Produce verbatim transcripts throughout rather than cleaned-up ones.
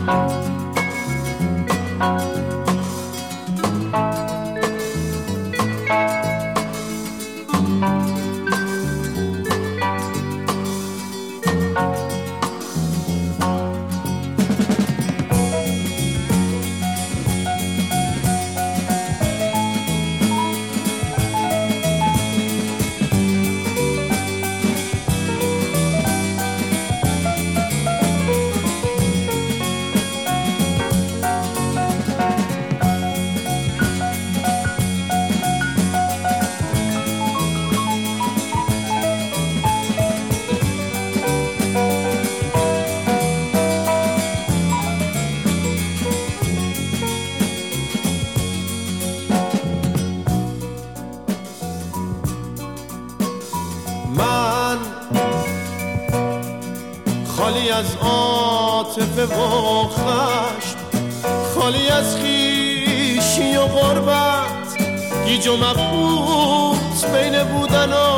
خالی از عاطفه و خشم، خالی از خویشی و غربت، گیج و مبهوت بین بودن و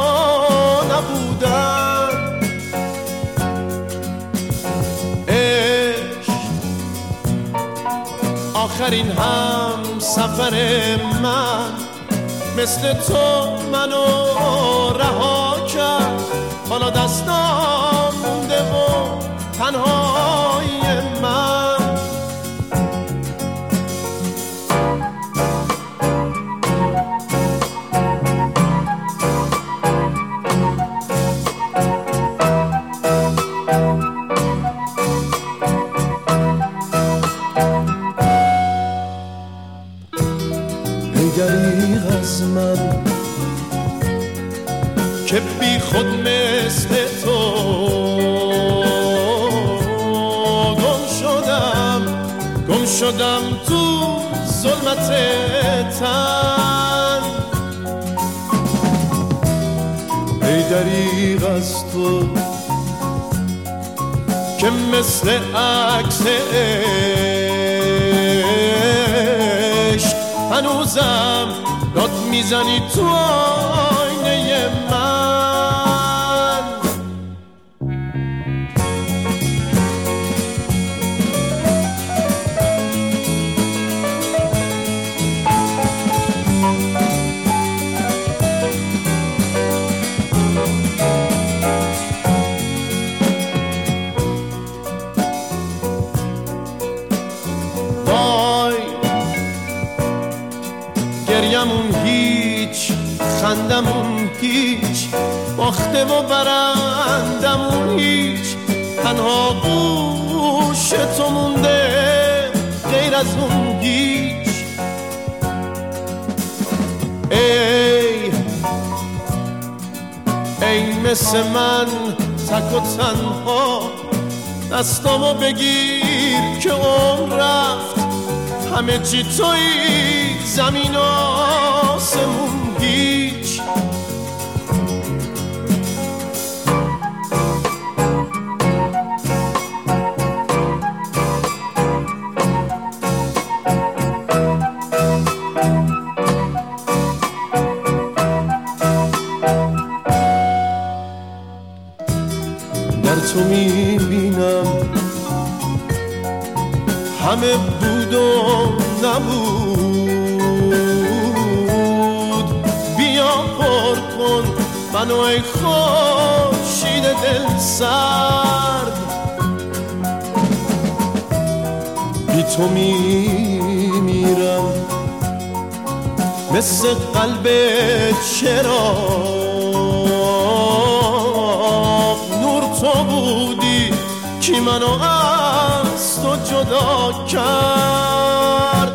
نبودن. عشق آخرین هم سفر من، مثل تو منو رها کرد. حالا دستام مونده و تنهای من. ای دریغ از من که بی خود مثل تو گم شدم، گم شدم تو ظلمت تن. ای دریغ از تو که مثل عکس عشق هنوزم داد میزنی تو آینه من. وای گریمون هیچ، خندمون هیچ، باخته و برندمون هیچ. تنها گوش تو مونده غیر از اون هیچ. ای ای مثل من تک و تنها، دستامو بگیر که عمر رفت. همه چی تویی، زمین و آسمون هیچ. در تو میبینم همه بود و نبود. بیا پر کن منو ای خورشید دل سرد. بی تو میمیرم مثل قلب چراغ. نور تو بودی کی منو از تو جدا کرد.